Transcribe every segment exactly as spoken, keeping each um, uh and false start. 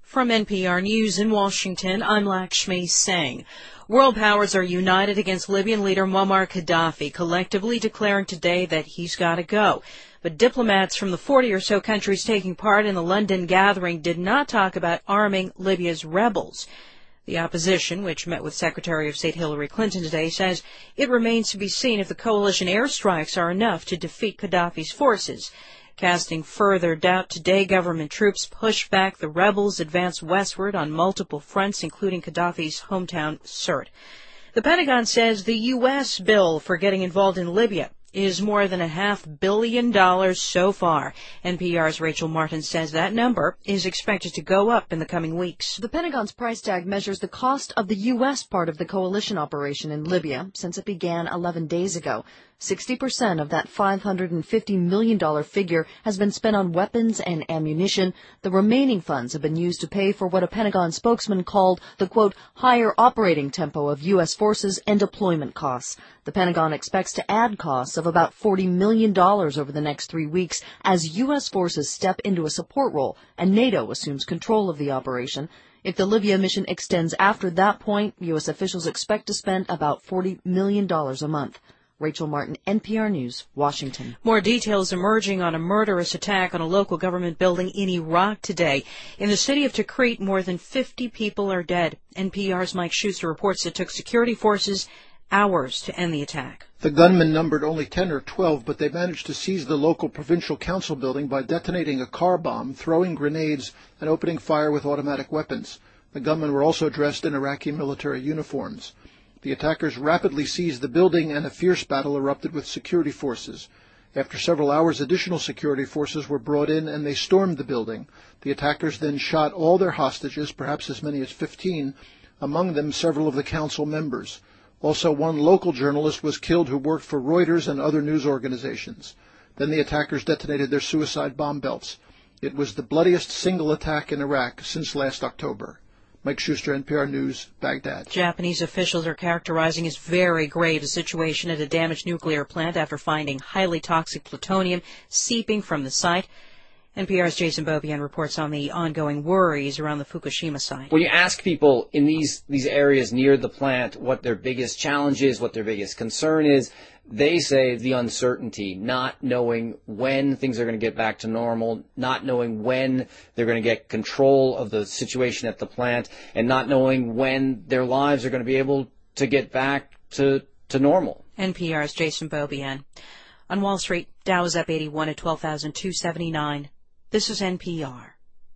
From N P R News in Washington, I'm Lakshmi Singh. World powers are united against Libyan leader Muammar Gaddafi, collectively declaring today that he's got to go. But diplomats from the forty or so countries taking part in the London gathering did not talk about arming Libya's rebels. The opposition, which met with Secretary of State Hillary Clinton today, says it remains to be seen if the coalition airstrikes are enough to defeat Gaddafi's forces. Casting further doubt today, government troops pushed back the rebels, advanced westward on multiple fronts, including Gaddafi's hometown, Sirte. The Pentagon says the U S bill for getting involved in Libya is more than a half billion dollars so far. N P R's Rachel Martin says that number is expected to go up in the coming weeks. The Pentagon's price tag measures the cost of the U S part of the coalition operation in Libya since it began eleven days ago. sixty percent of that five hundred fifty million dollars figure has been spent on weapons and ammunition. The remaining funds have been used to pay for what a Pentagon spokesman called the, quote, higher operating tempo of U S forces and deployment costs. The Pentagon expects to add costs of about forty million dollars over the next three weeks as U S forces step into a support role and NATO assumes control of the operation. If the Libya mission extends after that point, U S officials expect to spend about forty million dollars a month. Rachel Martin, N P R News, Washington. More details emerging on a murderous attack on a local government building in Iraq today. In the city of Tikrit, more than fifty people are dead. N P R's Mike Schuster reports it took security forces hours to end the attack. The gunmen numbered only ten or twelve, but they managed to seize the local provincial council building by detonating a car bomb, throwing grenades, and opening fire with automatic weapons. The gunmen were also dressed in Iraqi military uniforms. The attackers rapidly seized the building, and a fierce battle erupted with security forces. After several hours, additional security forces were brought in, and they stormed the building. The attackers then shot all their hostages, perhaps as many as fifteen, among them several of the council members. Also, one local journalist was killed who worked for Reuters and other news organizations. Then the attackers detonated their suicide bomb belts. It was the bloodiest single attack in Iraq since last October. Mike Schuster, N P R News, Baghdad. Japanese officials are characterizing as very grave a situation at a damaged nuclear plant after finding highly toxic plutonium seeping from the site. N P R's Jason Beaubien reports on the ongoing worries around the Fukushima site. When you ask people in these, these areas near the plant what their biggest challenge is, what their biggest concern is, they say the uncertainty, not knowing when things are going to get back to normal, not knowing when they're going to get control of the situation at the plant, and not knowing when their lives are going to be able to get back to, to normal. N P R's Jason Beaubien. On Wall Street, Dow is up eighty-one at twelve thousand two hundred seventy-nine. This is N P R.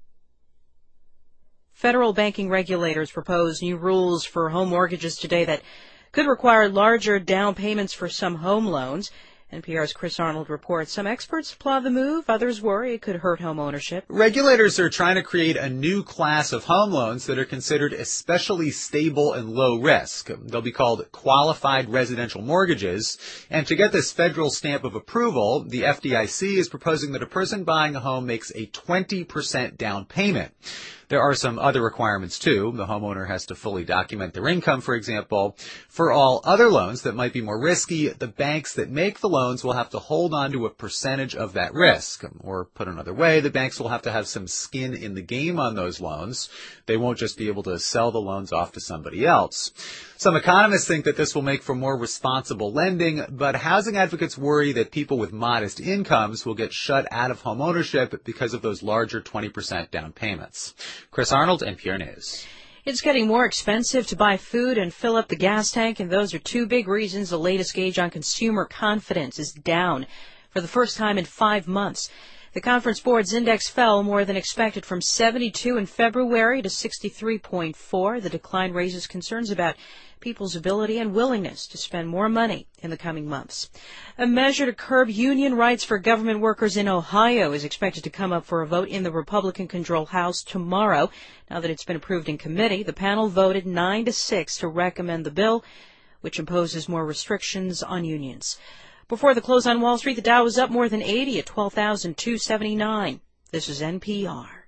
Federal banking regulators propose new rules for home mortgages today that could require larger down payments for some home loans. N P R's Chris Arnold reports some experts applaud the move. Others worry it could hurt home ownership. Regulators are trying to create a new class of home loans that are considered especially stable and low risk. They'll be called qualified residential mortgages. And to get this federal stamp of approval, the F D I C is proposing that a person buying a home makes a twenty percent down payment. There are some other requirements, too. The homeowner has to fully document their income, for example. For all other loans that might be more risky, the banks that make the loans will have to hold on to a percentage of that risk. Or put another way, the banks will have to have some skin in the game on those loans. They won't just be able to sell the loans off to somebody else. Some economists think that this will make for more responsible lending, but housing advocates worry that people with modest incomes will get shut out of home ownership because of those larger twenty percent down payments. Chris Arnold, N P R News. It's getting more expensive to buy food and fill up the gas tank, and those are two big reasons the latest gauge on consumer confidence is down for the first time in five months. The Conference Board's index fell more than expected from seventy-two in February to sixty-three point four. The decline raises concerns about people's ability and willingness to spend more money in the coming months. A measure to curb union rights for government workers in Ohio is expected to come up for a vote in the Republican-controlled House tomorrow. Now that it's been approved in committee, the panel voted nine to six to recommend the bill, which imposes more restrictions on unions. Before the close on Wall Street, the Dow was up more than eighty at twelve thousand two hundred seventy-nine. This is N P R.